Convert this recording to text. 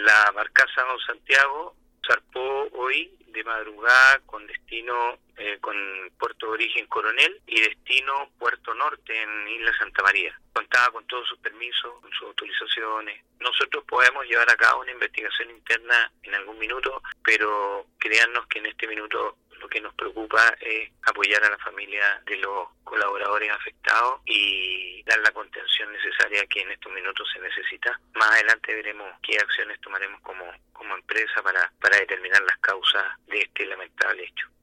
La barcaza Don Santiago zarpó hoy de madrugada con destino con puerto de origen Coronel y destino Puerto Norte en Isla Santa María. Contaba con todos sus permisos, con sus autorizaciones. Nosotros podemos llevar a cabo una investigación interna en algún minuto, pero créannos que en este minuto lo que nos preocupa es apoyar a la familia de los colaboradores afectados y dar la contención necesaria que en estos minutos se necesita. Más adelante veremos qué acciones tomaremos como empresa para determinar las causas de este lamentable hecho.